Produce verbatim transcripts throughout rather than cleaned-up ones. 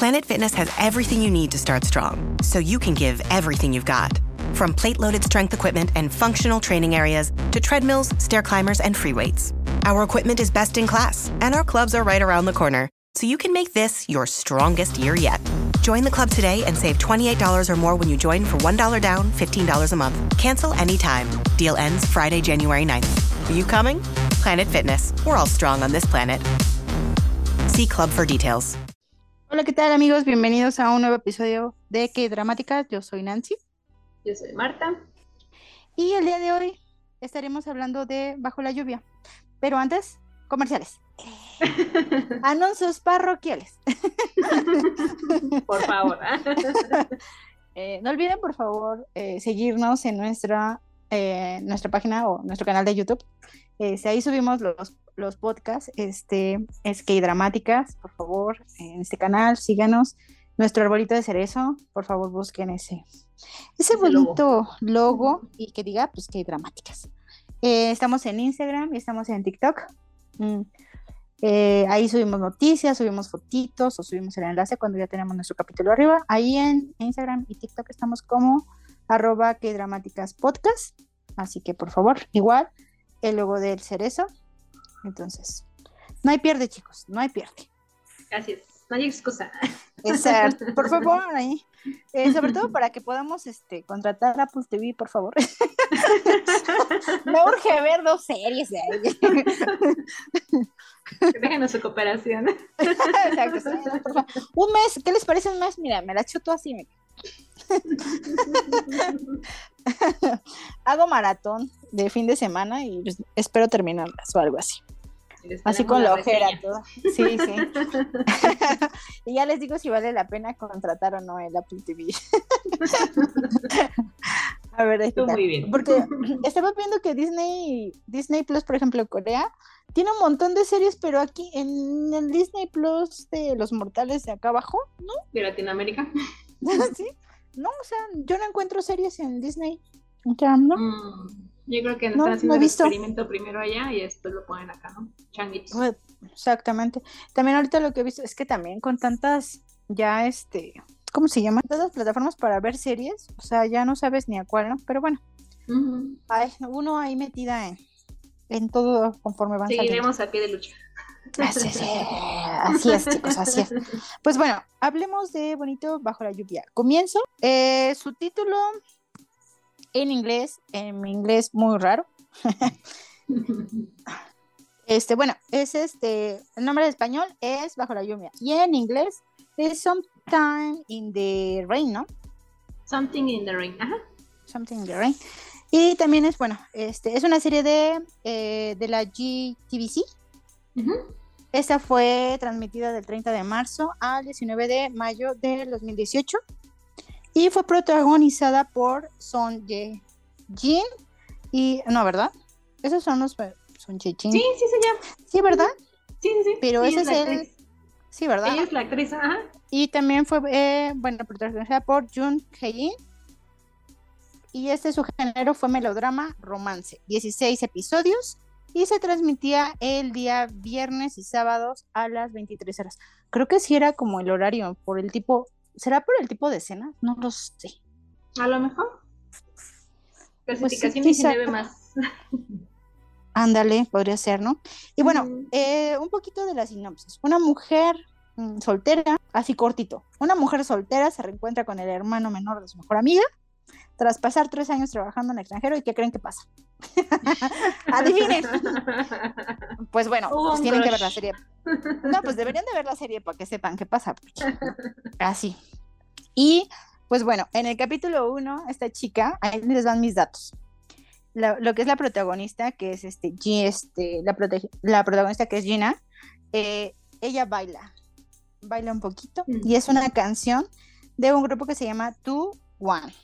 Planet Fitness has everything you need to start strong, so you can give everything you've got. From plate-loaded strength equipment and functional training areas to treadmills, stair climbers, and free weights. Our equipment is best in class, and our clubs are right around the corner, so you can make this your strongest year yet. Join the club today and save twenty-eight dollars or more when you join for one dollar down, fifteen dollars a month. Cancel anytime. Deal ends Friday, January ninth. Are you coming? Planet Fitness. We're all strong on this planet. See club for details. Hola, ¿qué tal, amigos? Bienvenidos a un nuevo episodio de Qué Dramáticas. Yo soy Nancy. Yo soy Marta. Y el día de hoy estaremos hablando de Bajo la lluvia. Pero antes, comerciales. Anuncios parroquiales. Por favor. eh, no olviden, por favor, eh, seguirnos en nuestra, eh, nuestra página o nuestro canal de YouTube. Este, ahí subimos los, los podcasts. Este, es Qué Dramáticas, por favor, en este canal, síganos. Nuestro arbolito de cerezo, por favor, busquen ese, ese, ese bonito logo. logo y que diga, pues, Qué Dramáticas. Eh, estamos en Instagram y estamos en TikTok. Mm. Eh, ahí subimos noticias, subimos fotitos o subimos el enlace cuando ya tenemos nuestro capítulo arriba. Ahí en Instagram y TikTok estamos como arroba Qué Dramáticas Podcast. Así que, por favor, igual, el logo del cerezo. Entonces, no hay pierde, chicos, no hay pierde. Gracias. No hay excusa. Exacto, por favor, ahí. Eh, sobre todo para que podamos este, contratar a Apple T V, por favor. Me urge ver dos series de ahí. Déjenos su cooperación. Exacto, sí, por favor. Un mes, ¿qué les parece un mes? Mira, me la chuto así. Mira. Hago maratón de fin de semana y pues, espero terminarlas o algo así. Así con la ojera toda. Sí, sí. Y ya les digo si vale la pena contratar o no el Apple T V. A ver, Estuvo muy bien. Porque estaba viendo que Disney, Disney Plus, por ejemplo, Corea, tiene un montón de series, pero aquí en el Disney Plus de los mortales de acá abajo, ¿no? De Latinoamérica. Sí. No, o sea, yo no encuentro series en Disney. O sea, ¿no? Mm. Yo creo que nos no, están haciendo no el visto. experimento primero allá y después lo ponen acá, ¿no? Changuitos. Exactamente. También ahorita lo que he visto es que también con tantas, ya este, ¿cómo se llaman? Todas plataformas para ver series, o sea, ya no sabes ni a cuál, ¿no? Pero bueno, uh-huh. Ay, uno ahí metida en, en todo conforme van saliendo. Seguiremos a pie de lucha. Así es, así es, chicos, así es. Pues bueno, hablemos de Bonito Bajo la Lluvia. Comienzo. Eh, su título en inglés, en inglés muy raro. Este, bueno, es este, el nombre de español es Bajo la Lluvia. Y en inglés es Sometime in the Rain, ¿no? Something in the Rain, ajá. Something in the Rain. Y también es, bueno, este, es una serie de, eh, de la G T V C. Uh-huh. Esta fue transmitida del treinta de marzo al diecinueve de mayo del dos mil dieciocho. Y fue protagonizada por Son Ye-jin y... No, ¿verdad? Esos son los... Son Ye-jin. Sí, sí se llama. Sí, ¿verdad? Sí, sí, sí. Pero sí, ese es, es el... Actriz. Sí, ¿verdad? Ella es la actriz, ajá. Y también fue, eh, bueno, protagonizada por Jun Hae-in. Y este su género fue melodrama romance. dieciséis episodios. Y se transmitía el día viernes y sábados a las veintitrés horas. Creo que sí era como el horario, por el tipo... ¿Será por el tipo de escena? No lo sé. A lo mejor. Clasificación pues sí, diecinueve más. Ándale, podría ser, ¿no? Y bueno, mm. eh, un poquito de la sinopsis. Una mujer mm, soltera, así cortito. Una mujer soltera se reencuentra con el hermano menor de su mejor amiga tras pasar tres años trabajando en el extranjero. ¿Y qué creen que pasa? Adivinen. Pues bueno, oh, pues tienen gosh. que ver la serie. No, pues deberían de ver la serie para que sepan qué pasa. Así. Y pues bueno, en el capítulo uno, esta chica, ahí les dan mis datos. Lo, lo que es la protagonista, que es este, G, este la, prote- la protagonista que es Gina, eh, ella baila, baila un poquito, mm. y es una canción de un grupo que se llama Two One.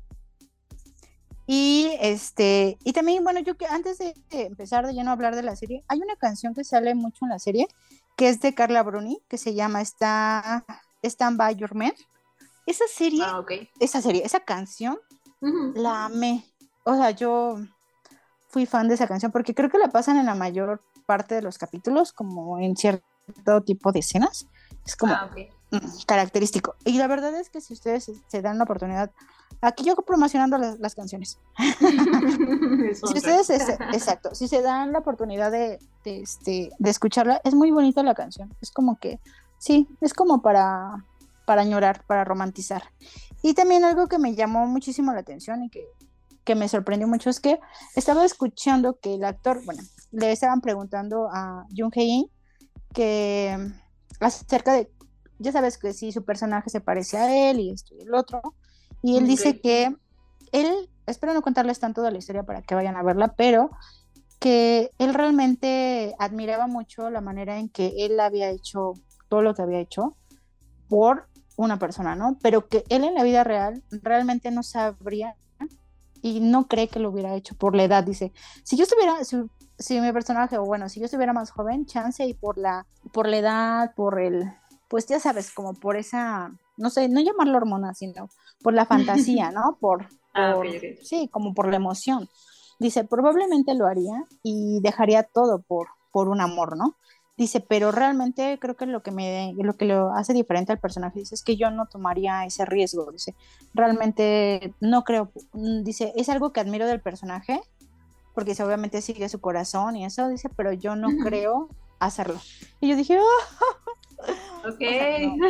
Y este, y también, bueno, yo que antes de empezar de lleno a hablar de la serie, hay una canción que sale mucho en la serie, que es de Carla Bruni, que se llama Sta, Stand By Your Man. Esa serie, ah, okay. esa serie, esa canción, uh-huh. la amé. O sea, yo fui fan de esa canción porque creo que la pasan en la mayor parte de los capítulos, como en cierto tipo de escenas. Es como Ah, ok. mm, característico. Y la verdad es que si ustedes se, se dan la oportunidad, aquí yo promocionando las, las canciones. Es Si un ustedes, track. es- exacto, si se dan la oportunidad de, de, este, de escucharla, es muy bonita la canción. Es como que, sí, es como para, para añorar, para romantizar. Y también algo que me llamó muchísimo la atención y que, que me sorprendió mucho es que estaba escuchando que el actor, bueno, le estaban preguntando a Jung Hae-in que mm, acerca de, ya sabes que si su personaje se parece a él y esto y el otro, y él dice Ok. que él, espero no contarles tanto de la historia para que vayan a verla, pero que él realmente admiraba mucho la manera en que él había hecho todo lo que había hecho por una persona, ¿no? Pero que él en la vida real realmente no sabría y no cree que lo hubiera hecho por la edad. Dice, si yo estuviera, si, si mi personaje, o bueno, si yo estuviera más joven, chance y por la, por la edad, por el, pues ya sabes, como por esa, no sé, no llamarlo hormona, sino por la fantasía, ¿no? Por, Ah, ok, por, ok. sí, como por la emoción. Dice, probablemente lo haría y dejaría todo por, por un amor, ¿no? Dice, pero realmente creo que lo que me, lo que lo hace diferente al personaje, dice, es que yo no tomaría ese riesgo, dice, realmente no creo, mm, dice, es algo que admiro del personaje, porque dice, obviamente sigue su corazón y eso, dice, pero yo no Ujú. creo hacerlo. Y yo dije, oh, Ok. o sea, no,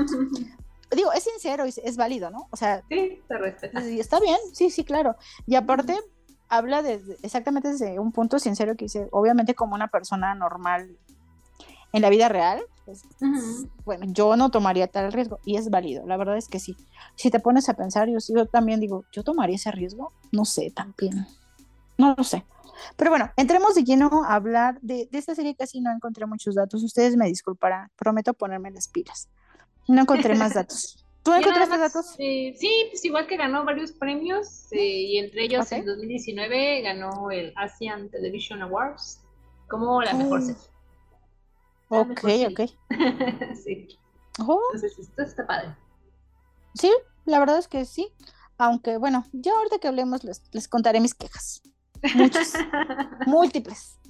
digo, es sincero, es, es válido, ¿no? O sea, Sí, se respeta. y está bien, sí, sí, claro. Y aparte, Ujú. habla de, exactamente desde un punto sincero que dice, obviamente como una persona normal en la vida real, pues, Ujú. bueno, yo no tomaría tal riesgo y es válido, la verdad es que sí. Si te pones a pensar, yo, yo también digo, ¿yo tomaría ese riesgo? No sé, también, no lo sé. Pero bueno, entremos de lleno a hablar de, de esta serie. Casi no encontré muchos datos, ustedes me disculparán, prometo ponerme las pilas. No encontré más datos. ¿Tú Yo nada encontraste más, datos? eh, sí, pues igual que ganó varios premios, eh, y entre ellos Ok. en dos mil diecinueve ganó el Asian Television Awards como la mejor Oh, serie. La ok, mejor ok. serie. Sí, Oh, entonces esto está padre. sí, la verdad es que sí. Aunque bueno, ya ahorita que hablemos les, les contaré mis quejas. Muchas, múltiples.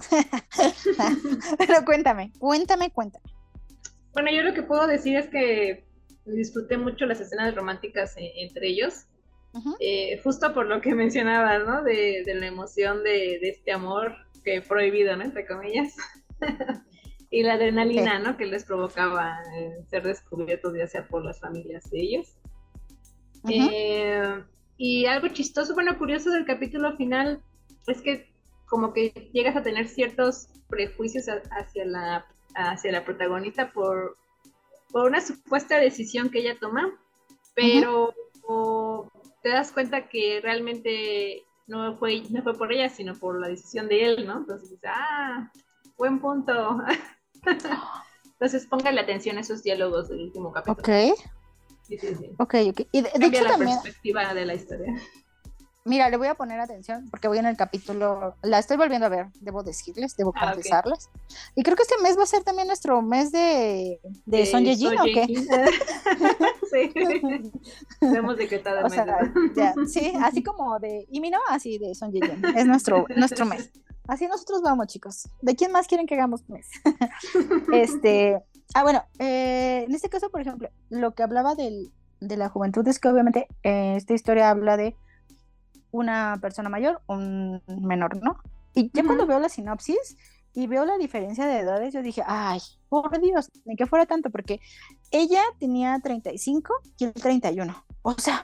Pero cuéntame, cuéntame, cuéntame. Bueno, yo lo que puedo decir es que disfruté mucho las escenas románticas eh, entre ellos, Ujú, eh, justo por lo que mencionabas, ¿no? De, de la emoción de, de este amor que prohibido, ¿no? Entre comillas. Y la sí. adrenalina, ¿no? Que les provocaba eh, ser descubiertos, ya sea por las familias de ellos. Ujú, Eh, y algo chistoso, bueno, curioso del capítulo final es que como que llegas a tener ciertos prejuicios a- hacia la, hacia la protagonista por, por una supuesta decisión que ella toma, ujú. pero o, te das cuenta que realmente no fue, no fue por ella, sino por la decisión de él, ¿no? Entonces dices, ah, buen punto. Entonces póngale atención a esos diálogos del último Ok, capítulo. Sí, sí, sí. ok, ok. Y de, de Cambia hecho la también, perspectiva de la historia. mira, le voy a poner atención porque voy en el capítulo, la estoy volviendo a ver, debo decirles, debo Ah, ok. confesarles. Y creo que este mes va a ser también nuestro mes de, de Son De Ye-jin, So ¿o qué? Jae-in. Sí. Lo hemos decretado el O mes sea, de eso. ya, sí, así como de, y mi no, así de Son Ye-jin, es nuestro, nuestro mes. Así nosotros vamos, chicos. ¿De quién más quieren que hagamos mes? Este, ah, bueno, eh, en este caso, por ejemplo, lo que hablaba del, de la juventud es que obviamente eh, esta historia habla de una persona mayor, un menor, ¿no? Y ya cuando Ujú. veo la sinopsis y veo la diferencia de edades, yo dije, ay, por Dios, ni que fuera tanto, porque ella tenía treinta y cinco y él treinta y uno. O sea,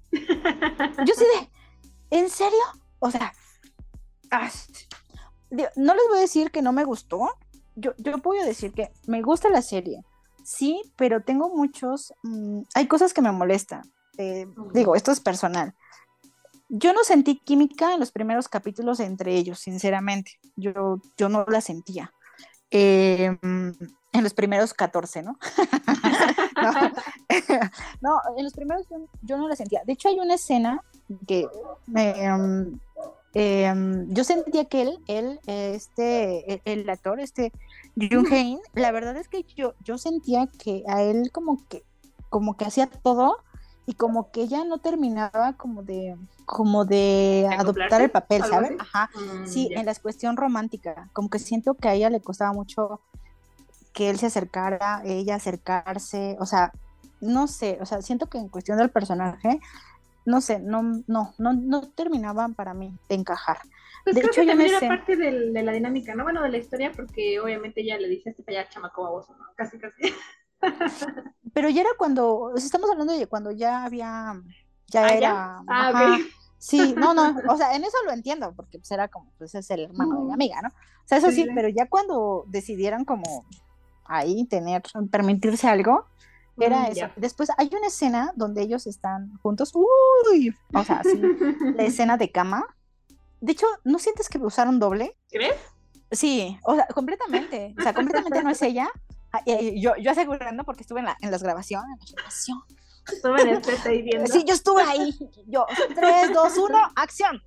yo sí de, ¿en serio? O sea, ah, digo, no les voy a decir que no me gustó. Yo, yo puedo decir que me gusta la serie, sí, pero tengo muchos, mmm, hay cosas que me molestan. Eh, digo, esto es personal. Yo no sentí química en los primeros capítulos entre ellos, sinceramente. Yo, yo no la sentía. Eh, en los primeros catorce, ¿no? no, no, en los primeros yo, yo, no la sentía. De hecho, hay una escena que eh, um, eh, yo sentía que él, él este, el, el actor, este Jung Hae-in, la verdad es que yo, yo sentía que a él como que, como que hacía todo y como que ella no terminaba como de, como de ¿De adoptar el acoplarse? papel, ¿Algo ¿sabes? así? Ajá, Mm, sí, ya. en la cuestión romántica, como que siento que a ella le costaba mucho que él se acercara, ella acercarse, o sea, no sé, o sea, siento que en cuestión del personaje, no sé, no, no, no, no terminaban para mí de encajar. Pues de creo hecho, que yo también me era sé, parte del, de la dinámica, ¿no? Bueno, de la historia, porque obviamente ya le dice este para allá chamaco baboso, ¿no? Casi, casi. pero ya era cuando, o sea, estamos hablando de cuando ya había, ya ¿Ah, ya? era, Ah, ok. ajá, sí, no, no, o sea, en eso lo entiendo, porque pues era como, pues es el hermano de mi amiga, ¿no? O sea, eso Sí, sí, sí. pero ya cuando decidieron como ahí tener, permitirse algo, era Mm, eso. ya. Después hay una escena donde ellos están juntos, uy, o sea, sí, la escena de cama. De hecho, ¿no sientes que usaron doble? ¿Crees? Sí, o sea, completamente, o sea, completamente no es ella. Ah, y yo, yo asegurando porque estuve en, la, en las grabaciones, en la grabación. No me estés ahí viendo. Sí, yo estuve ahí. Yo, tres, dos, uno, acción.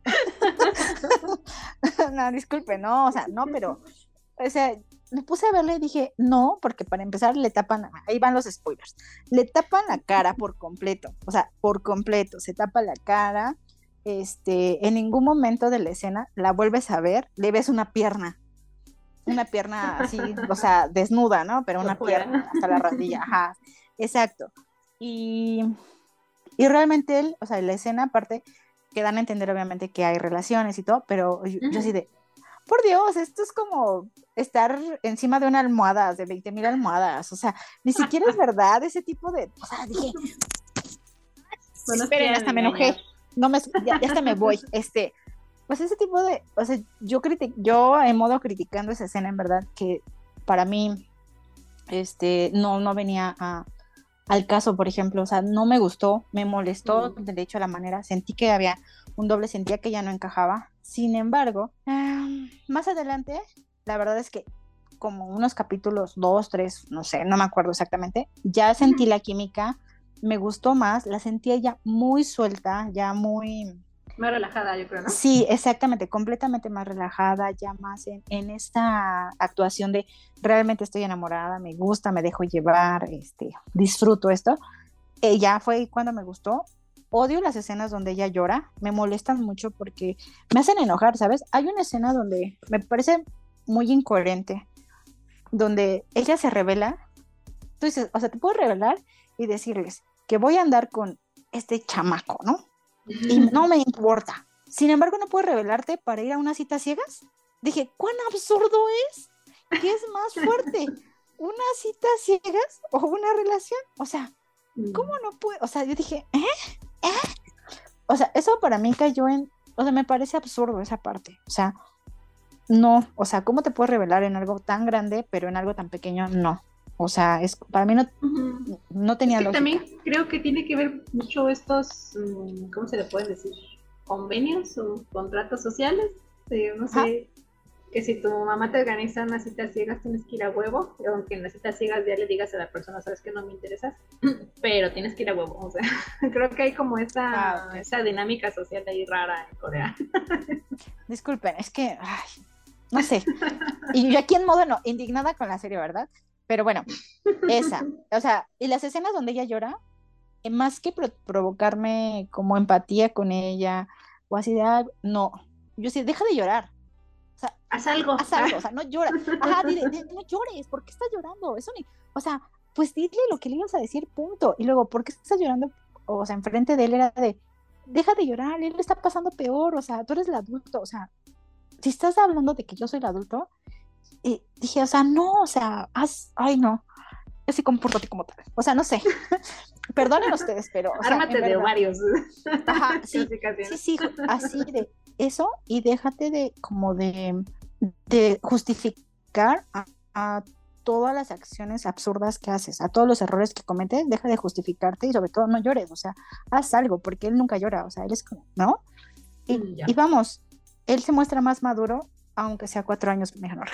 No, disculpe, no, o sea, no, pero, o sea, me puse a verle y dije, no, porque para empezar le tapan, ahí van los spoilers, le tapan la cara por completo, o sea, por completo, se tapa la cara, este, en ningún momento de la escena la vuelves a ver, le ves una pierna, una pierna así, o sea, desnuda, ¿no? Pero Por una pierna fuera. hasta la rodilla, ajá, exacto. Y, y realmente él, o sea, la escena aparte, que dan a entender obviamente que hay relaciones y todo, pero yo, yo así de, por Dios, esto es como estar encima de una almohada, de veinte mil almohadas, o sea, ni siquiera es verdad ese tipo de, o sea, dije, No nos esperen, quieran hasta me engañar. enojé, no me, ya, ya hasta me voy, este, pues ese tipo de, o sea, yo criti- yo en modo criticando esa escena, en verdad, que para mí, este, no, no venía a, al caso, por ejemplo, o sea, no me gustó, me molestó, Mm. de hecho, la manera, sentí que había un doble, sentía que ya no encajaba, sin embargo, eh, más adelante, la verdad es que como unos capítulos, dos, tres, no sé, no me acuerdo exactamente, ya sentí la química, me gustó más, la sentía ya muy suelta, ya muy, Más relajada, yo creo, ¿no? sí, exactamente, completamente más relajada, ya más en, en esta actuación de realmente estoy enamorada, me gusta, me dejo llevar, este, disfruto esto. Eh, ya fue cuando me gustó. Odio las escenas donde ella llora, me molestan mucho porque me hacen enojar, ¿sabes? Hay una escena donde me parece muy incoherente, donde ella se revela, tú dices, o sea, te puedo revelar y decirles que voy a andar con este chamaco, ¿no? Y no me importa. Sin embargo, no puedes revelarte para ir a una cita ciegas. Dije, ¿cuán absurdo es? ¿Qué es más fuerte? ¿Una cita ciegas o una relación? O sea, ¿cómo no puede? O sea, yo dije, ¿eh? ¿eh? O sea, eso para mí cayó en, o sea, me parece absurdo esa parte. O sea, no, o sea, ¿cómo te puedes revelar en algo tan grande, pero en algo tan pequeño? No. O sea, es, para mí no, Ujú. no Es tenía que lógica. también creo que tiene que ver mucho estos, mm, ¿cómo se le pueden decir? Convenios o contratos sociales. Eh, no Ajá. sé, que si tu mamá te organiza unas citas ciegas tienes que ir a huevo, aunque en las citas ciegas ya le digas a la persona, sabes que no me interesas, pero tienes que ir a huevo. O sea, creo que hay como esa, Ah, ok. esa dinámica social ahí rara en Corea. Disculpen, es que, ay, no sé. Y yo aquí en modo no, indignada con la serie, ¿verdad? Pero bueno, esa. O sea, y las escenas donde ella llora, eh, más que pro- provocarme como empatía con ella, o así de, "Ah", no. Yo sí, deja de llorar. O sea, Haz algo. haz algo, o sea, no llora. Ajá, dile, dile, no llores, ¿por qué estás llorando? Eso ni, o sea, pues dile lo que le ibas a decir, punto. Y luego, ¿por qué estás llorando? O sea, enfrente de él era de, deja de llorar, él le está pasando peor, o sea, tú eres el adulto, o sea, si estás hablando de que yo soy el adulto, y dije, o sea, no, o sea, haz, ay, no, yo sí compórtate como tal. O sea, no sé, perdonen ustedes, pero, o sea, en Ármate de verdad, ovarios. ajá, sí, Casi, casi, sí, ¿no? sí, así de eso, y déjate de, como de, de justificar a, a todas las acciones absurdas que haces, a todos los errores que cometes, deja de justificarte y sobre todo no llores, o sea, haz algo, porque él nunca llora, o sea, él es como, ¿no? Y, Mm, ya. y vamos, él se muestra más maduro, aunque sea cuatro años menor.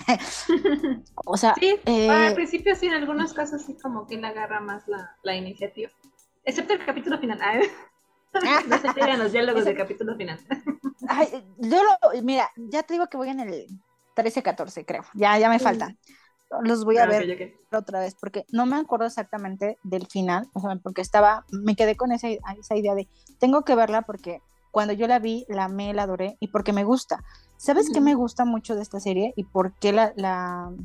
O sea, Sí, al eh, principio sí, en algunos casos sí como que él agarra más la, la iniciativa. Excepto el capítulo final. Ay, no se pegan los diálogos ese, del capítulo final. ay, yo lo, mira, ya te digo que voy en el trece catorce, creo, ya, ya me faltan. Los voy a Ah, ok, ver ok. otra vez, porque no me acuerdo exactamente del final, o sea, porque estaba, me quedé con esa, esa idea de, tengo que verla porque cuando yo la vi, la amé, la adoré, y porque me gusta. ¿Sabes qué me Ujú. gusta mucho de esta serie? Y por qué la, la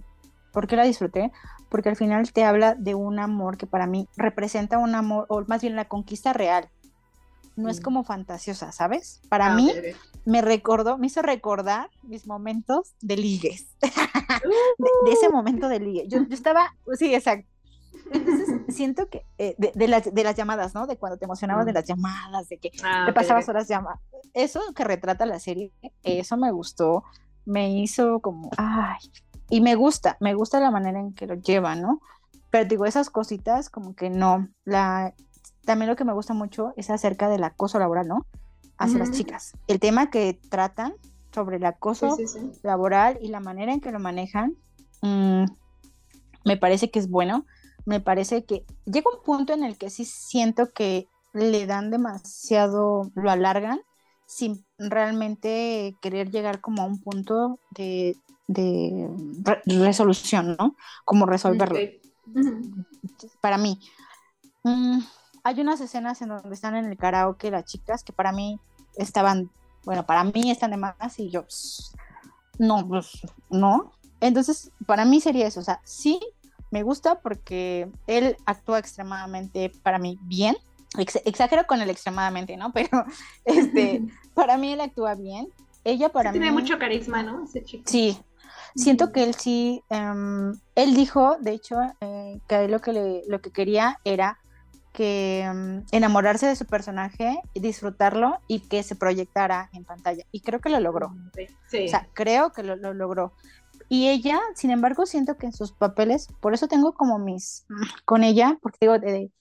¿Por qué la disfruté? Porque al final te habla de un amor que para mí representa un amor, o más bien la conquista real. No es como fantasiosa, ¿sabes? Para Ah, mí ok, ok. me recordó, me hizo recordar mis momentos de ligues. de, de ese momento de ligue. Yo, yo estaba, sí, exacto. Entonces siento que eh, de, de, las, de las llamadas, ¿no? De cuando te emocionabas de las llamadas, de que Ah, te ok, pasabas ok. horas llamando. Eso que retrata la serie, eso me gustó, me hizo como, ay, y me gusta, me gusta la manera en que lo llevan, ¿no? Pero digo, esas cositas como que no. La, también lo que me gusta mucho es acerca del acoso laboral, ¿no? Hacia las Ujú. chicas. El tema que tratan sobre el Sí, acoso sí, sí. laboral y la manera en que lo manejan, mmm, me parece que es bueno. Me parece que llega un punto en el que sí siento que le dan demasiado, lo alargan sin realmente querer llegar como a un punto de, de re- resolución, ¿no? Como resolverlo. Ok. Ujú. Para mí, mm, hay unas escenas en donde están en el karaoke las chicas que para mí estaban, bueno, para mí están de más y yo, pss, no, pues, no. Entonces, para mí sería eso, o sea, sí me gusta porque él actúa extremadamente, para mí, bien. Ex- exagero con el extremadamente, ¿no? Pero, este, para mí él actúa bien. Ella Es que para tiene mí, mucho carisma, ¿no? Ese chico. sí. Siento que él sí, um, él dijo, de hecho, eh, que a él lo que, le, lo que quería era que um, enamorarse de su personaje, disfrutarlo y que se proyectara en pantalla. Y creo que lo logró. Sí. O Sí. sea, creo que lo, lo logró. Y ella, sin embargo, siento que en sus papeles, por eso tengo como mis, con ella, porque digo, de, de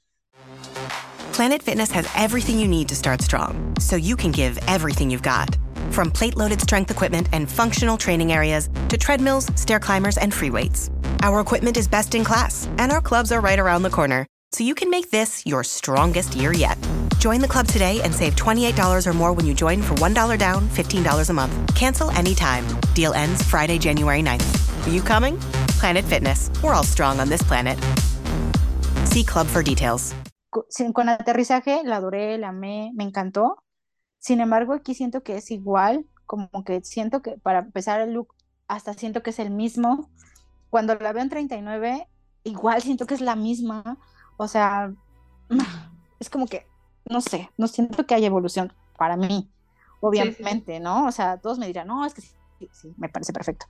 Planet Fitness has everything you need to start strong, so you can give everything you've got. From plate-loaded strength equipment and functional training areas to treadmills, stair climbers, and free weights. Our equipment is best in class, and our clubs are right around the corner, so you can make this your strongest year yet. Join the club today and save twenty-eight dollars or more when you join for one dollar down, fifteen dollars a month. Cancel anytime. Deal ends Friday, January ninth. Are you coming? Planet Fitness. We're all strong on this planet. See club for details. con, con aterrizaje la adoré, la amé, me encantó. Sin embargo, aquí siento que es igual, como que siento que para empezar el look, hasta siento que es el mismo. Cuando la veo en treinta y nueve, igual siento que es la misma. O sea, es como que, no sé, no siento que haya evolución para mí, Sí, sí, sí. obviamente, ¿no? O sea, todos me dirán, no, es que sí, sí, me parece perfecto.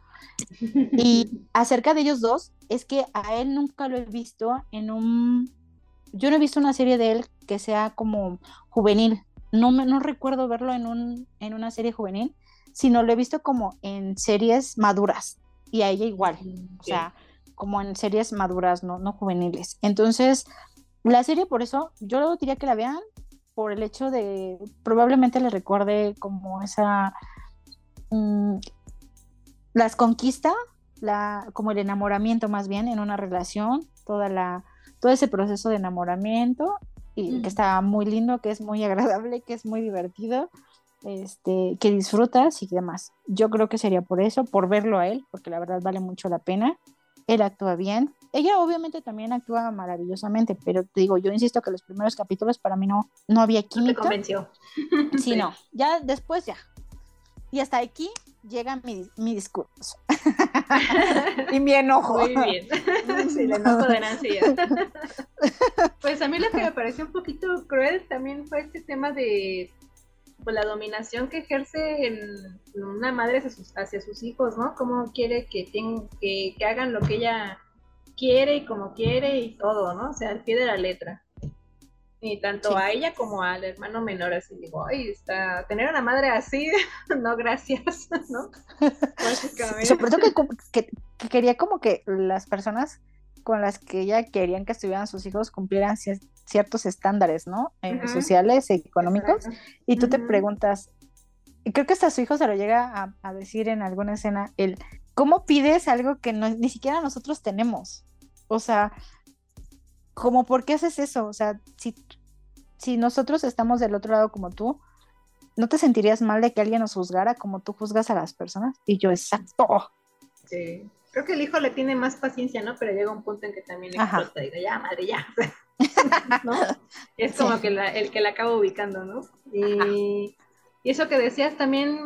Y acerca de ellos dos, es que a él nunca lo he visto en un, yo no he visto una serie de él que sea como juvenil. No me, no recuerdo verlo en un, en una serie juvenil, sino lo he visto como en series maduras. Y a ella igual. O Okay. sea, como en series maduras, no, no juveniles. Entonces, la serie, por eso, yo diría que la vean por el hecho de, probablemente les recuerde como esa, mmm, las conquista, la, como el enamoramiento más bien en una relación, toda la, todo ese proceso de enamoramiento, y Mm. que está muy lindo, que es muy agradable, que es muy divertido, este, que disfrutas y demás. Yo creo que sería por eso, por verlo a él, porque la verdad vale mucho la pena. Él actúa bien. Ella obviamente también actúa maravillosamente, pero te digo, yo insisto que los primeros capítulos para mí no, no había No te química. convenció. Sí, Sí. no. Ya después ya. Y hasta aquí llega mi, mi discurso. Y mi enojo. Muy bien. Sí, el enojo de Nancy ya. Pues a mí lo que me pareció un poquito cruel también fue este tema de pues, la dominación que ejerce en una madre hacia sus, hacia sus hijos, ¿no? Cómo quiere que, ten, que, que hagan lo que ella quiere y como quiere y todo, ¿no? O sea, al pie de la letra. Y tanto Sí. a ella como al hermano menor, así digo, ay, está, tener una madre así, no gracias, ¿no? Básicamente. Sobre todo que, que, que quería como que las personas con las que ella querían que estuvieran sus hijos cumplieran c- ciertos estándares, ¿no? Eh, Uh-huh. Sociales, económicos. Exacto. Y tú Uh-huh. te preguntas, y creo que hasta su hijo se lo llega a, a decir en alguna escena, el, ¿cómo pides algo que no, ni siquiera nosotros tenemos? O sea, como, ¿por qué haces eso? O sea, si, si nosotros estamos del otro lado como tú, ¿no te sentirías mal de que alguien nos juzgara como tú juzgas a las personas? Y yo, exacto. Sí. Creo que el hijo le tiene más paciencia, ¿no? Pero llega un punto en que también explota y dice, ya, madre, ya. ¿No? Es como sí. que la, el que la acaba ubicando, ¿no? Y, y eso que decías también,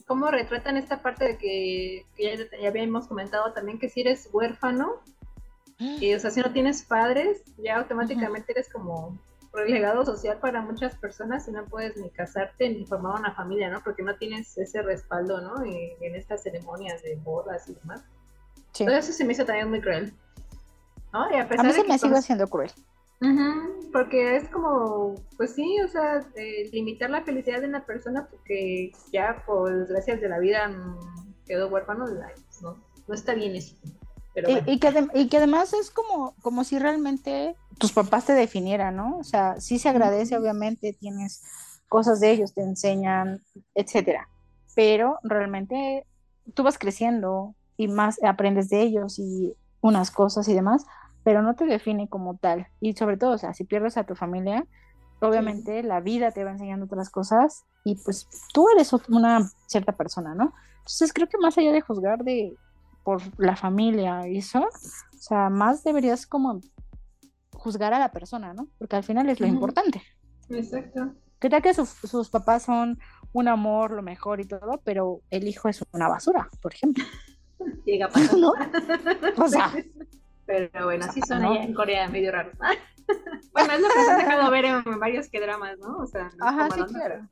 cómo retratan esta parte de que, que ya, ya habíamos comentado también, que si eres huérfano, y, o sea, si no tienes padres, ya automáticamente uh-huh. eres como relegado social para muchas personas y no puedes ni casarte ni formar una familia, ¿no? Porque no tienes ese respaldo, ¿no? Y, en estas ceremonias de bodas y demás. Sí. Todo eso se me hizo también muy cruel, ¿no? Y a, pesar a mí se de me que sigue haciendo cruel. Uh-huh, porque es como, pues sí, o sea, eh, limitar la felicidad de una persona porque ya por desgracias de la vida mmm, quedó huérfano, pues no, no está bien eso. Pero y, bueno. y, que de, y que además es como, como si realmente tus papás te definieran, ¿no? O sea, sí se agradece, uh-huh. obviamente, tienes cosas de ellos, te enseñan, etcétera, pero realmente tú vas creciendo y más aprendes de ellos y unas cosas y demás, pero no te define como tal. Y sobre todo, o sea, si pierdes a tu familia, obviamente sí. la vida te va enseñando otras cosas y pues tú eres una cierta persona, ¿no? Entonces creo que más allá de juzgar de por la familia y eso, o sea, más deberías como juzgar a la persona, ¿no? Porque al final es lo uh-huh. importante. Exacto. ¿Qué tal que sus, sus papás son un amor, lo mejor y todo, pero el hijo es una basura, por ejemplo? Llega a pasar. ¿No? O sea... Pero bueno, así son ¿no? allá en Corea, medio raros. Bueno, es lo que se ha dejado ver en varios que dramas, ¿no? O sea, no ajá, sí, claro.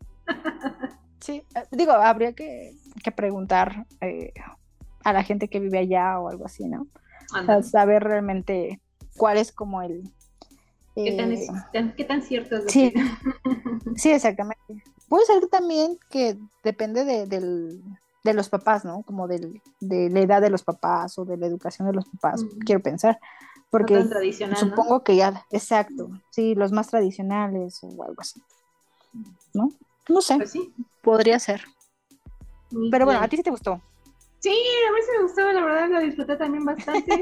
Sí, digo, habría que, que preguntar eh, a la gente que vive allá o algo así, ¿no? O sea, saber realmente cuál es como el... Eh, ¿Qué, tan es, tan, ¿Qué tan cierto es? Sí, sí, exactamente. Puede ser también que depende de, del... de los papás, ¿no? Como del, de la edad de los papás o de la educación de los papás, mm. quiero pensar, porque no tan tradicional, supongo ¿no? que ya, exacto, sí, los más tradicionales o algo así, ¿no? No sé, pues sí. podría ser. Muy pero bien. bueno, ¿a ti sí te gustó? Sí, a mí sí me gustó, la verdad, la disfruté también bastante.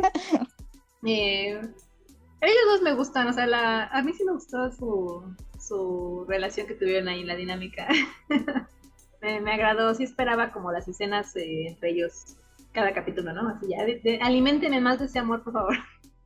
eh, ellos dos me gustan, o sea, la, a mí sí me gustó su, su relación que tuvieron ahí, la dinámica. Me, me agradó, sí esperaba como las escenas eh, entre ellos cada capítulo, ¿no? Así ya, de, de, aliméntenme más de ese amor, por favor.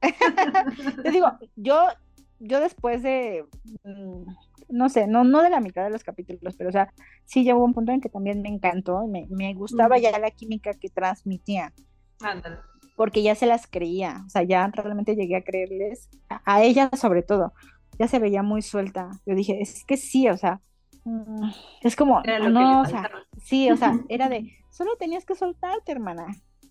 Te digo, yo, yo después de, no sé, no, no de la mitad de los capítulos, pero o sea, sí llegó un punto en que también me encantó, me, me gustaba mm. ya la química que transmitían. Ándale. Porque ya se las creía, o sea, ya realmente llegué a creerles, a, a ella sobre todo, ya se veía muy suelta. Yo dije, es que sí, o sea, es como, no, o sea, sí, o sea, era de, solo tenías que soltarte, hermana.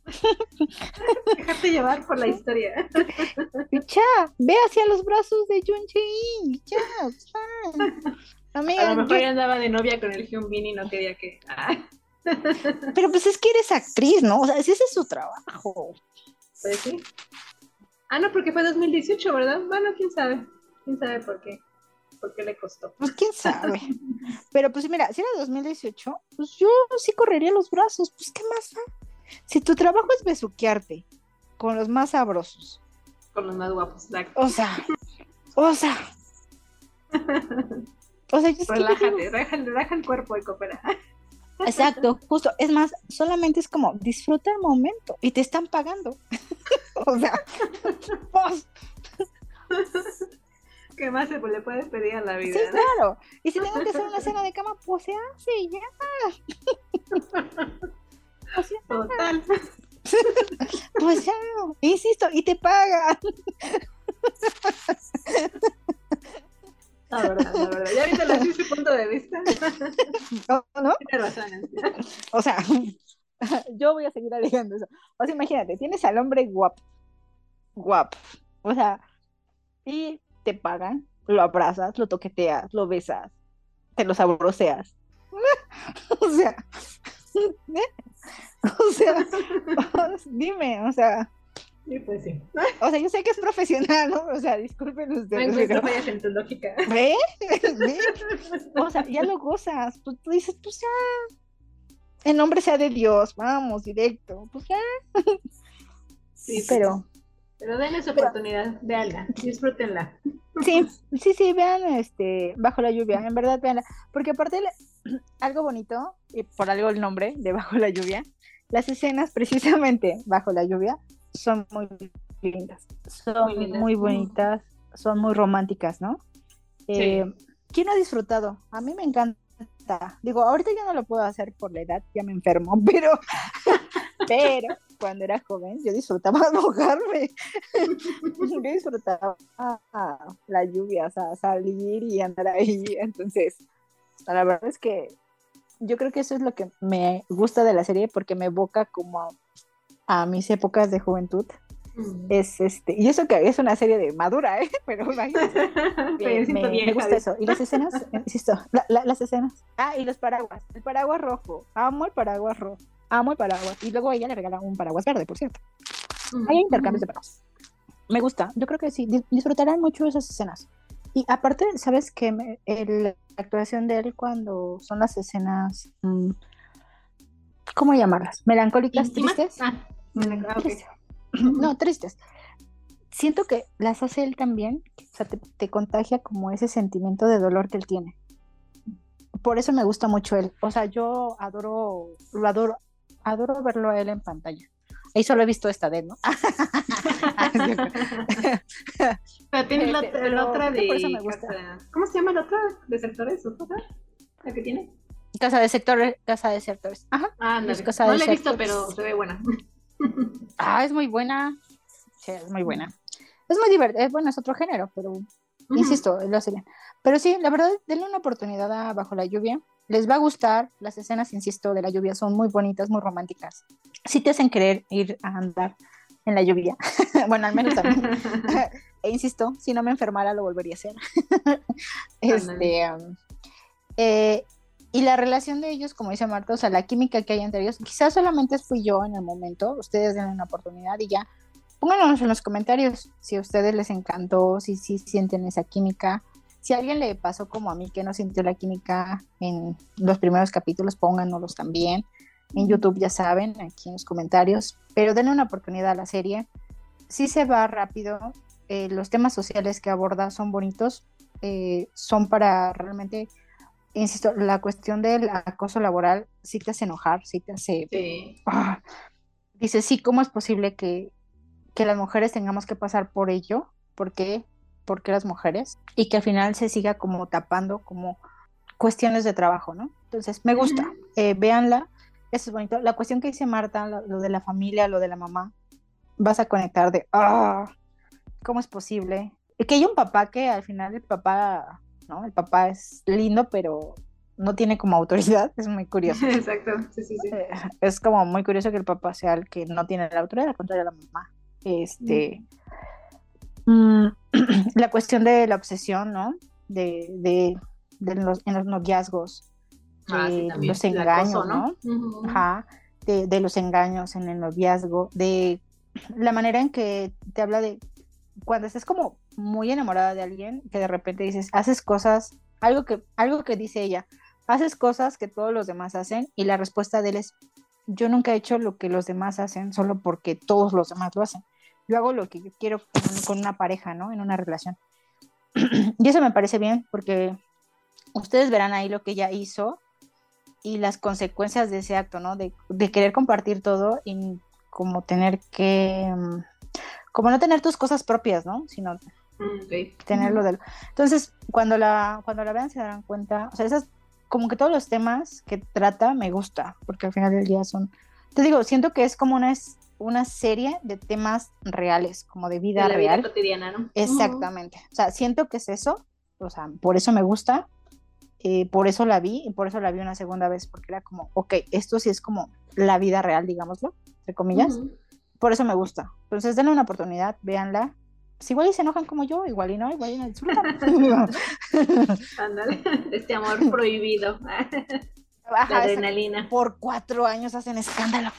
Dejarte llevar por la historia. Ya, ve hacia los brazos de Jun Jae-in, ya, ya. Amiga, a lo mejor yo... ya andaba de novia con el Hyun Bin y no quería que... Ah. Pero pues es que eres actriz, ¿no? O sea, ese es su trabajo. Pues sí. Ah, no, porque fue dos mil dieciocho, ¿verdad? Bueno, quién sabe, quién sabe por qué. ¿Por qué le costó? Pues quién sabe. Pero pues mira, si era dos mil dieciocho, pues yo sí correría los brazos. Pues qué más da. Si tu trabajo es besuquearte con los más sabrosos. Con los más guapos, exacto. O sea, o sea. O sea, yo relájate, relaja, relaja el cuerpo y coopera. Exacto, justo. Es más, solamente es como disfruta el momento y te están pagando. O sea, pues... ¿Qué más se le puedes pedir a la vida? Sí, claro. Y si tengo que hacer una escena de cama, pues se hace y ya. O sea, total. Pues ya, insisto, y te pagan. La verdad, la verdad. Ya viste la su punto de vista. ¿No? ¿No? Tienes razón. O sea, yo voy a seguir alegando eso. O sea, imagínate, tienes al hombre guapo. Guapo. O sea, y te pagan, lo abrazas, lo toqueteas, lo besas, te lo sabroseas. O sea, ¿eh? O sea, dime, o sea. Sí, pues sí. O sea, yo sé que es profesional, ¿no? O sea, disculpen ustedes. No encuentro fallas en tu lógica. ¿Ve? ¿Ve? O sea, ya lo gozas. Pues tú dices, pues ya. En nombre sea de Dios, vamos, directo. Pues ya. Sí, pero. Pero denle su oportunidad, véanla, disfrútenla. Sí, sí, sí, vean este Bajo la lluvia, en verdad veanla, porque aparte algo bonito, y por algo el nombre de Bajo la lluvia, las escenas precisamente bajo la lluvia son muy lindas, son muy, lindas. muy bonitas, son muy románticas, ¿no? Eh, sí. ¿Quién ha disfrutado? A mí me encanta Digo, ahorita ya no lo puedo hacer por la edad, ya me enfermo, pero, pero cuando era joven yo disfrutaba mojarme. Yo disfrutaba la lluvia, o sea, salir y andar ahí. Entonces, la verdad es que yo creo que eso es lo que me gusta de la serie, porque me evoca como a, a mis épocas de juventud. Mm. Es este, y eso que es una serie de madura, ¿eh? Pero imagínate. me, me, me gusta eso. Y las escenas, insisto, la, la, las escenas. Ah, y los paraguas. El paraguas rojo. Amo el paraguas rojo. Amo el paraguas. Y luego ella le regala un paraguas verde, por cierto. Mm. Hay intercambios mm. de paraguas. Me gusta. Yo creo que sí. Disfrutarán mucho esas escenas. Y aparte, ¿sabes qué? Me, el, la actuación de él cuando son las escenas, mmm, ¿cómo llamarlas? ¿Melancólicas? ¿Íntima? ¿Tristes? Ah, melancólicas. Okay. No, tristes. Siento que las hace él también, o sea, te, te contagia como ese sentimiento de dolor que él tiene. Por eso me gusta mucho él. O sea, yo adoro, lo adoro, adoro verlo a él en pantalla. Ahí solo he visto esta de él, ¿no? Pero tienes la, este, la otra de... Por eso me gusta. Casa... ¿Cómo se llama la otra? ¿De sectores? ¿O otra? ¿La que tiene? Casa de sectores. Casa de sectores. Ajá. Ah, no, casa no de la he visto, pero se ve buena. Ah, es muy buena. Sí, es muy buena. Es muy divertido. Bueno, es otro género, pero uh-huh. insisto, lo hace bien. Pero sí, la verdad, denle una oportunidad a Bajo la lluvia. Les va a gustar. Las escenas, insisto, de la lluvia son muy bonitas, muy románticas. Sí te hacen querer ir a andar en la lluvia. Bueno, al menos a mí. E insisto, si no me enfermara lo volvería a hacer. este, um, eh, y la relación de ellos, como dice Marta, o sea, la química que hay entre ellos, quizás solamente fui yo en el momento. Ustedes den una oportunidad y ya. Pónganos en los comentarios si a ustedes les encantó, si, si sienten esa química. Si a alguien le pasó como a mí que no sintió la química en los primeros capítulos, pónganoslos también. En YouTube ya saben, aquí en los comentarios. Pero denle una oportunidad a la serie. Sí se va rápido. Eh, los temas sociales que aborda son bonitos. Eh, son para realmente, insisto, la cuestión del acoso laboral sí te hace enojar, sí te hace... Sí. Ah, dice, sí, ¿cómo es posible que, que las mujeres tengamos que pasar por ello? ¿Por qué? ¿Por qué las mujeres? Y que al final se siga como tapando como cuestiones de trabajo, ¿no? Entonces, me gusta. Uh-huh. Eh, véanla. Eso es bonito. La cuestión que dice Marta, lo, lo de la familia, lo de la mamá, vas a conectar de, ah, ¿cómo es posible? Y que hay un papá que al final el papá, ¿no? El papá es lindo, pero no tiene como autoridad. Es muy curioso. Exacto, sí, sí, sí. Eh, es como muy curioso que el papá sea el que no tiene la autoridad, al contrario de la mamá. Este... Mm. La cuestión de la obsesión, ¿no? De, de, de los, en los noviazgos. Ah, de sí, los engaños, acoso, ¿no? ¿no? Uh-huh. Ajá, de, de los engaños en el noviazgo, de la manera en que te habla de cuando estás como muy enamorada de alguien, que de repente dices, haces cosas, algo que, algo que dice ella, haces cosas que todos los demás hacen, y la respuesta de él es, yo nunca he hecho lo que los demás hacen solo porque todos los demás lo hacen. Yo hago lo que yo quiero con, con una pareja, ¿no? En una relación. Y eso me parece bien, porque ustedes verán ahí lo que ella hizo y las consecuencias de ese acto, ¿no? De, de querer compartir todo y como tener que, como no tener tus cosas propias, ¿no? Sino okay. tenerlo de... Entonces, cuando la, cuando la vean se darán cuenta, o sea, esas, como que todos los temas que trata me gusta, porque al final del día son, te digo, siento que es como una, una serie de temas reales, como de vida de la real. Vida cotidiana, ¿no? Exactamente. Uh-huh. O sea, siento que es eso, o sea, por eso me gusta. Eh, por eso la vi y por eso la vi una segunda vez, porque era como, ok, esto sí es como la vida real, digámoslo, entre comillas. Uh-huh. Por eso me gusta. Entonces denle una oportunidad, véanla. Si igual y se enojan como yo, igual y no, igual y no disfrutan. Ándale, este amor prohibido. Ajá, la adrenalina. Esa, por cuatro años hacen escándalo.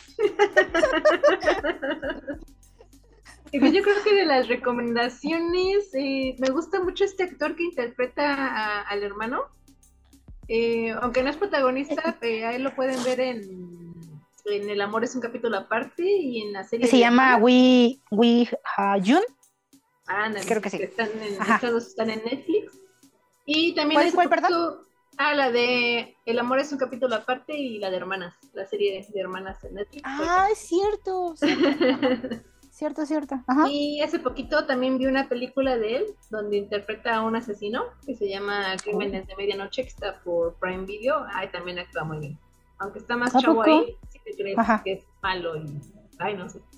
Y pues yo creo que de las recomendaciones, eh, me gusta mucho este actor que interpreta a, al hermano. Eh, aunque no es protagonista, eh, a él lo pueden ver en, en El amor es un capítulo aparte y en la serie. Se llama Wee Wee Ha-jun. Ah, no, creo que sí. Que están en, estas dos están en Netflix. Y también ¿Cuál, hace cuál, poquito, perdón? Ah, la de El amor es un capítulo aparte y la de hermanas, la serie de hermanas en Netflix. Ah, es cierto. cierto. cierto, cierto. Ajá. Y hace poquito también vi una película de él donde interpreta a un asesino que se llama Crímenes de Medianoche, que está por Prime Video. Ahí también actúa muy bien. Aunque está más ¿A chavo poco? ahí, si te crees Ajá. que es malo y... Ay, no sé.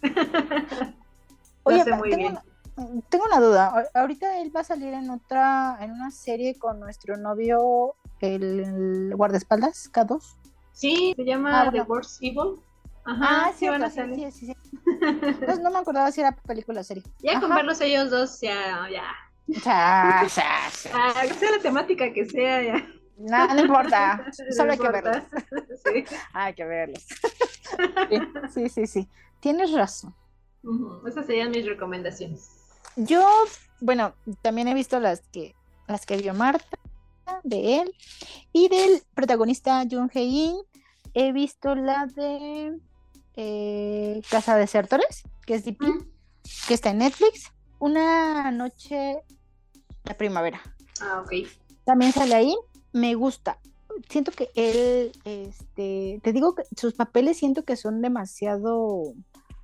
Oye, Lo hace muy tengo bien. una, tengo una duda. A- Ahorita él va a salir en otra, en una serie con nuestro novio, el, el guardaespaldas, K dos. Sí, se llama Ah, The bueno. Worst Evil. Ajá, Ah, sí van cierto, a sí, salir. sí, sí, sí. Entonces no me acordaba si era película o serie. Ya con Ajá. verlos ellos dos, ya, ya. Cha, cha, cha. Ah, que sea la temática que sea, ya. Nada, no importa. No Solo hay que verlos. importa. Sí. Hay que verlos. Sí, sí, sí, sí. Tienes razón. Ujú, esas serían mis recomendaciones. Yo, bueno, también he visto las que, las que vio Marta de él y del protagonista Jung Hae-in. He visto la de eh, Casa de Desertores, que es D P, Mm. que está en Netflix. Una noche de primavera. Ah, ok. También sale ahí. Me gusta. Siento que él, este, te digo que sus papeles siento que son demasiado,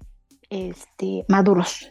este, maduros.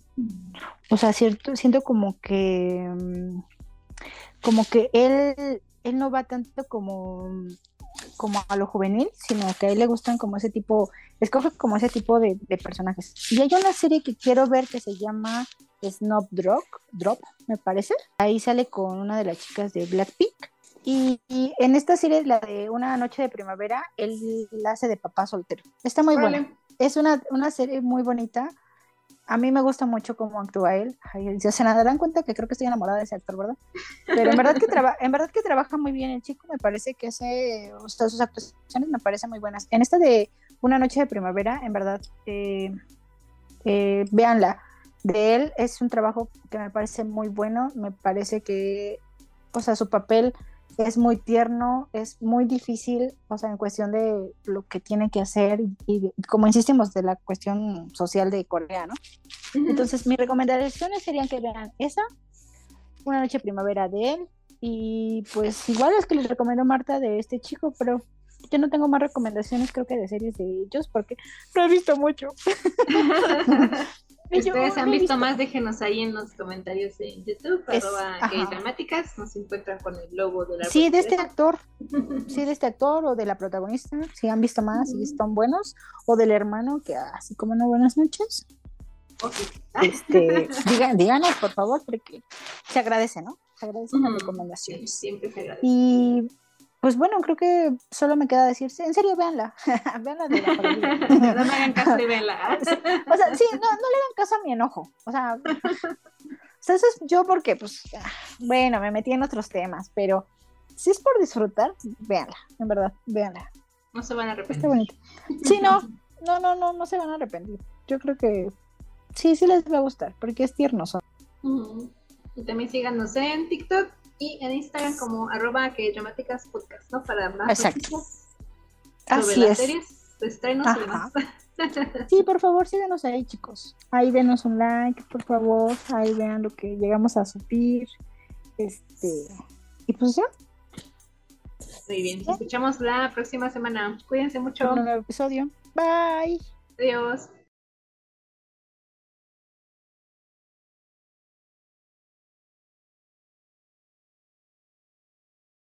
O sea, cierto, siento como que, mm, como que él, él no va tanto como, como a lo juvenil, sino que a él le gustan como ese tipo, escoge como ese tipo de, de personajes. Y hay una serie que quiero ver que se llama Snowdrop, Drop, me parece. Ahí sale con una de las chicas de Blackpink. Y, y en esta serie, la de Una noche de primavera, él la hace de papá soltero. Está muy Órale. buena. Es una, una serie muy bonita. A mí me gusta mucho cómo actúa él. Ay, se darán cuenta que creo que estoy enamorada de ese actor, ¿verdad? Pero en verdad que, traba, en verdad que trabaja muy bien el chico. Me parece que hace, o sea, sus actuaciones me parecen muy buenas. En esta de Una noche de primavera, en verdad, eh, eh, véanla. De él es un trabajo que me parece muy bueno. Me parece que, o sea, su papel es muy tierno, es muy difícil, o sea, en cuestión de lo que tiene que hacer y, y como insistimos, de la cuestión social de Corea, ¿no? Ujú. Entonces, mis recomendaciones serían que vean esa, Una noche de primavera de él, y pues igual es que les recomiendo Marta de este chico, pero yo no tengo más recomendaciones, creo que de series de ellos, porque no he visto mucho. Si Yo ustedes no han he visto visto. más, déjenos ahí en los comentarios en YouTube, Es, arroba ajá. Dramáticas, nos encuentran con el logo del árbol Sí, de este teléfono. actor, sí, de este actor o de la protagonista, si han visto más y están buenos, o del hermano, que así como no, buenas noches. Ok. Este, digan, díganos, por favor, porque se agradece, ¿no? Se agradecen las Ujú. Sí, recomendaciones. siempre se agradece. Y pues bueno, creo que solo me queda decirse, en serio, véanla, véanla de la familia. No me hagan caso y vela. Sí, o sea, sí, no, no le dan caso a mi enojo, o sea, o sea, eso es yo porque, pues, ah, bueno, me metí en otros temas, pero si es por disfrutar, véanla, en verdad, véanla, No se van a arrepentir. está bonito. Sí, no, no, no, no, no se van a arrepentir. Yo creo que sí, sí les va a gustar, porque es tierno. Son. Ujú. Y también síganos en TikTok y en Instagram como arroba que dramáticas podcast, ¿no? Para más Exacto. noticias sobre Así las es. series, estrenos y demás. Sí, por favor, síganos ahí, chicos. Ahí denos un like, por favor. Ahí vean lo que llegamos a subir. Este, y pues ya. Muy bien, nos escuchamos la próxima semana. Cuídense mucho. Un nuevo episodio. Bye. Adiós.